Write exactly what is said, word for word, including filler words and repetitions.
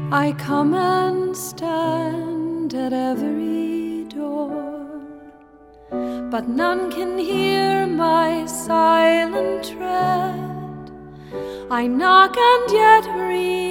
I come and stand at every door, but none can hear my silent tread. I knock and yet read